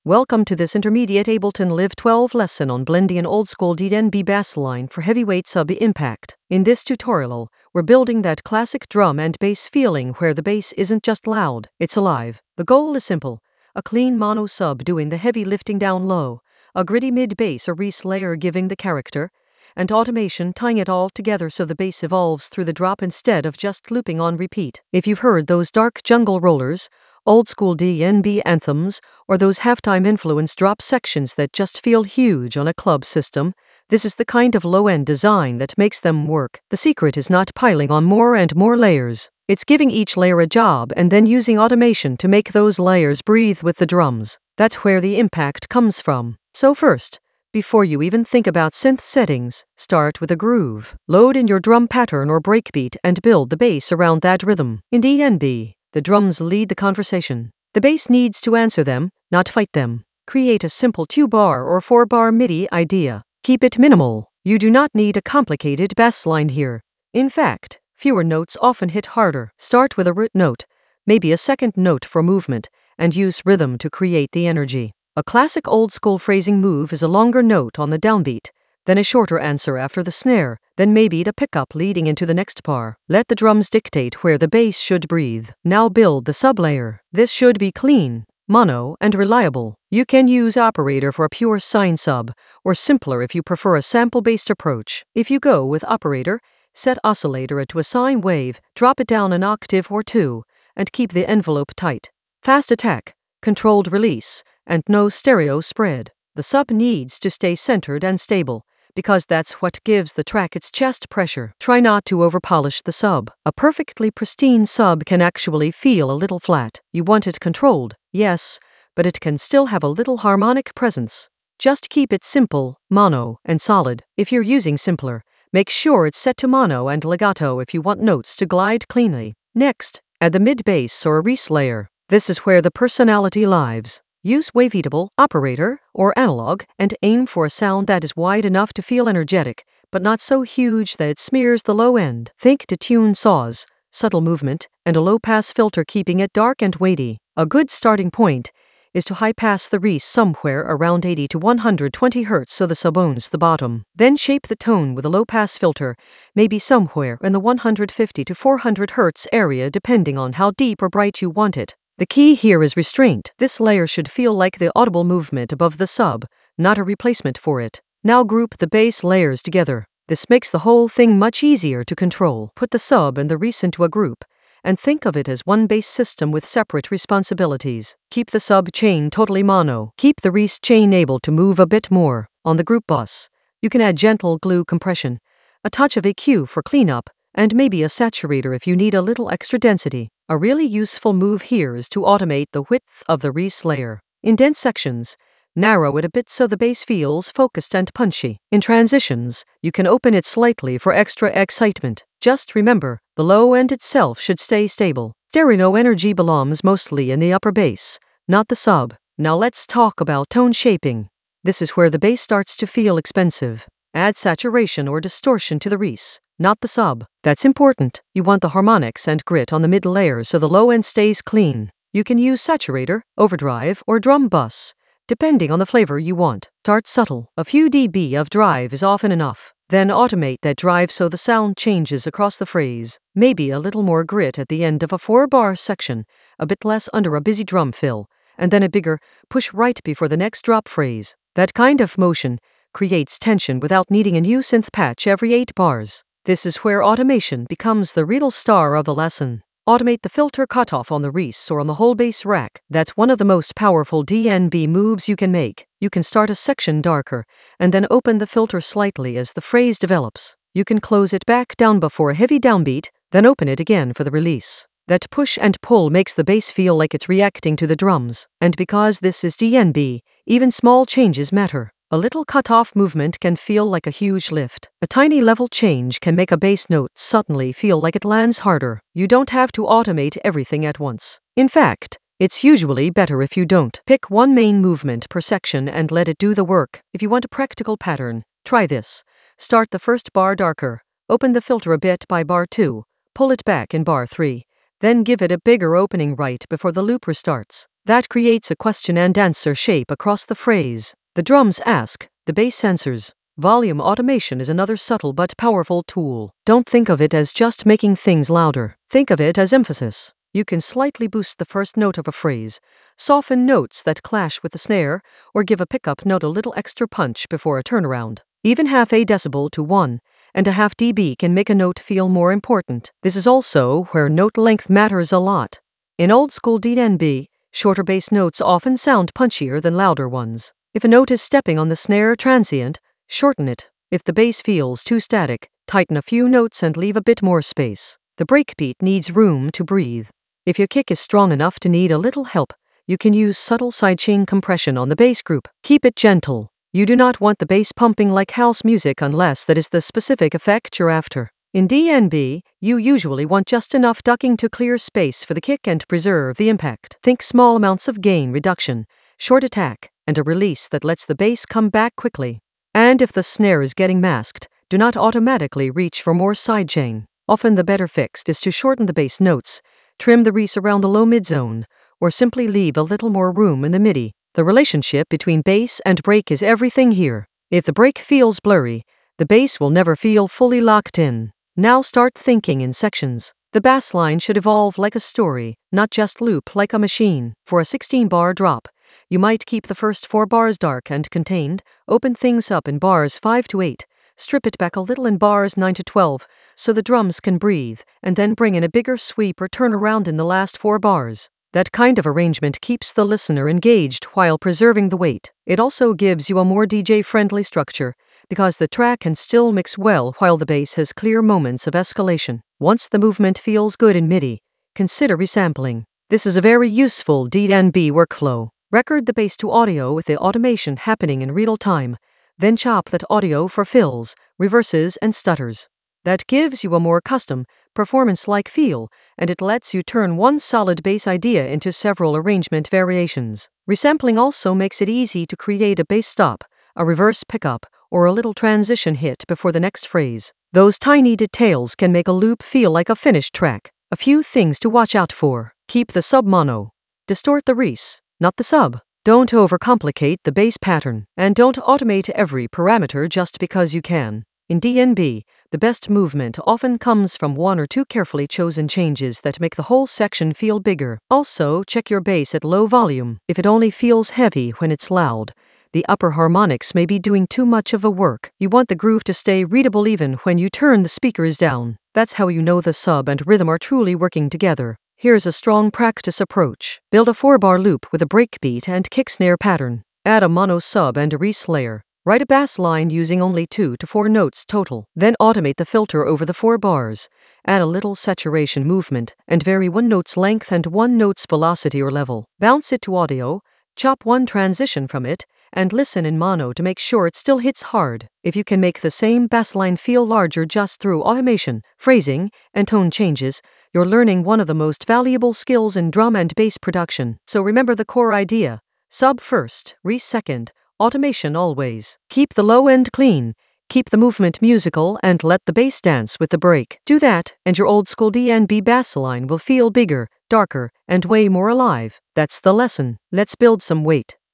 Welcome to this intermediate Ableton Live 12 lesson on blending an old-school DNB bass line for heavyweight sub-impact. In this tutorial, we're building that classic drum and bass feeling where the bass isn't just loud, it's alive. The goal is simple: a clean mono sub doing the heavy lifting down low, a gritty mid-bass or reese layer giving the character, and automation tying it all together so the bass evolves through the drop instead of just looping on repeat. If you've heard those dark jungle rollers, old-school DNB anthems, or those halftime influence drop sections that just feel huge on a club system, this is the kind of low-end design that makes them work. The secret is not piling on more and more layers. It's giving each layer a job and then using automation to make those layers breathe with the drums. That's where the impact comes from. So first, before you even think about synth settings, start with a groove. Load in your drum pattern or breakbeat and build the bass around that rhythm. In DNB, the drums lead the conversation. The bass needs to answer them, not fight them. Create a simple 2-bar or 4-bar MIDI idea. Keep it minimal. You do not need a complicated bass line here. In fact, fewer notes often hit harder. Start with a root note, maybe a second note for movement, and use rhythm to create the energy. A classic old-school phrasing move is a longer note on the downbeat, then a shorter answer after the snare, then maybe the pickup leading into the next bar. Let the drums dictate where the bass should breathe. Now build the sublayer. This should be clean, mono, and reliable. You can use Operator for a pure sine sub, or simpler if you prefer a sample-based approach. If you go with Operator, set oscillator to a sine wave, drop it down an octave or two, and keep the envelope tight. Fast attack, controlled release, and no stereo spread. The sub needs to stay centered and stable, because that's what gives the track its chest pressure. Try not to overpolish the sub. A perfectly pristine sub can actually feel a little flat. You want it controlled, yes, but it can still have a little harmonic presence. Just keep it simple, mono, and solid. If you're using simpler, make sure it's set to mono and legato if you want notes to glide cleanly. Next, add the mid-bass or reese layer. This is where the personality lives. Use waveatable, Operator, or analog, and aim for a sound that is wide enough to feel energetic, but not so huge that it smears the low end. Think detuned saws, subtle movement, and a low-pass filter keeping it dark and weighty. A good starting point is to high-pass the reese somewhere around 80 to 120 Hz so the sub owns the bottom. Then shape the tone with a low-pass filter, maybe somewhere in the 150 to 400 Hz area depending on how deep or bright you want it. The key here is restraint. This layer should feel like the audible movement above the sub, not a replacement for it. Now group the bass layers together. This makes the whole thing much easier to control. Put the sub and the reese into a group, and think of it as one bass system with separate responsibilities. Keep the sub chain totally mono. Keep the reese chain able to move a bit more. On the group bus, you can add gentle glue compression, a touch of EQ for cleanup, and maybe a saturator if you need a little extra density. A really useful move here is to automate the width of the reese layer. In dense sections, narrow it a bit so the bass feels focused and punchy. In transitions, you can open it slightly for extra excitement. Just remember, the low end itself should stay stable. Stereo energy belongs mostly in the upper bass, not the sub. Now let's talk about tone shaping. This is where the bass starts to feel expensive. Add saturation or distortion to the reese, not the sub. That's important. You want the harmonics and grit on the mid layer so the low end stays clean. You can use saturator, overdrive, or drum bus, depending on the flavor you want. Start subtle. A few dB of drive is often enough. Then automate that drive so the sound changes across the phrase. Maybe a little more grit at the end of a 4-bar section, a bit less under a busy drum fill, and then a bigger push right before the next drop phrase. That kind of motion creates tension without needing a new synth patch every 8 bars. This is where automation becomes the real star of the lesson. Automate the filter cutoff on the reese or on the whole bass rack. That's one of the most powerful DNB moves you can make. You can start a section darker, and then open the filter slightly as the phrase develops. You can close it back down before a heavy downbeat, then open it again for the release. That push and pull makes the bass feel like it's reacting to the drums. And because this is DNB, even small changes matter. A little cut-off movement can feel like a huge lift. A tiny level change can make a bass note suddenly feel like it lands harder. You don't have to automate everything at once. In fact, it's usually better if you don't. Pick one main movement per section and let it do the work. If you want a practical pattern, try this. Start the first bar darker, open the filter a bit by bar 2, pull it back in bar 3, Then give it a bigger opening right before the loop restarts. That creates a question and answer shape across the phrase. The drums ask, the bass answers. Volume automation is another subtle but powerful tool. Don't think of it as just making things louder. Think of it as emphasis. You can slightly boost the first note of a phrase, soften notes that clash with the snare, or give a pickup note a little extra punch before a turnaround. Even half a decibel to 1.5 dB can make a note feel more important. This is also where note length matters a lot. In old school DnB, shorter bass notes often sound punchier than louder ones. If a note is stepping on the snare transient, shorten it. If the bass feels too static, tighten a few notes and leave a bit more space. The breakbeat needs room to breathe. If your kick is strong enough to need a little help, you can use subtle sidechain compression on the bass group. Keep it gentle. You do not want the bass pumping like house music unless that is the specific effect you're after. In DnB, you usually want just enough ducking to clear space for the kick and preserve the impact. Think small amounts of gain reduction, short attack, and a release that lets the bass come back quickly. And if the snare is getting masked, do not automatically reach for more sidechain. Often the better fix is to shorten the bass notes, trim the reese around the low mid zone, or simply leave a little more room in the MIDI. The relationship between bass and break is everything here. If the break feels blurry, the bass will never feel fully locked in. Now start thinking in sections. The bass line should evolve like a story, not just loop like a machine. For a 16-bar drop, you might keep the first 4 bars dark and contained, open things up in bars 5 to 8, strip it back a little in bars 9 to 12, so the drums can breathe, and then bring in a bigger sweep or turn around in the last 4 bars. That kind of arrangement keeps the listener engaged while preserving the weight. It also gives you a more DJ-friendly structure, because the track can still mix well while the bass has clear moments of escalation. Once the movement feels good in MIDI, consider resampling. This is a very useful DnB workflow. Record the bass to audio with the automation happening in real time, then chop that audio for fills, reverses, and stutters. That gives you a more custom, performance-like feel, and it lets you turn one solid bass idea into several arrangement variations. Resampling also makes it easy to create a bass stop, a reverse pickup, or a little transition hit before the next phrase. Those tiny details can make a loop feel like a finished track. A few things to watch out for. Keep the sub mono. Distort the reese, not the sub. Don't overcomplicate the bass pattern, and don't automate every parameter just because you can. In DnB, the best movement often comes from 1 or 2 carefully chosen changes that make the whole section feel bigger. Also, check your bass at low volume. If it only feels heavy when it's loud, the upper harmonics may be doing too much of a work. You want the groove to stay readable even when you turn the speakers down. That's how you know the sub and rhythm are truly working together. Here's a strong practice approach. Build a 4-bar loop with a breakbeat and kick snare pattern. Add a mono sub and a reese layer. Write a bass line using only 2 to 4 notes total. Then automate the filter over the 4 bars. Add a little saturation movement, and vary 1 note's length and 1 note's velocity or level. Bounce it to audio, chop 1 transition from it, and listen in mono to make sure it still hits hard. If you can make the same bass line feel larger just through automation, phrasing, and tone changes, you're learning one of the most valuable skills in drum and bass production. So remember the core idea. Sub first, reese second, automation always. Keep the low end clean, keep the movement musical, and let the bass dance with the break. Do that, and your old school DnB bass line will feel bigger, darker, and way more alive. That's the lesson. Let's build some weight.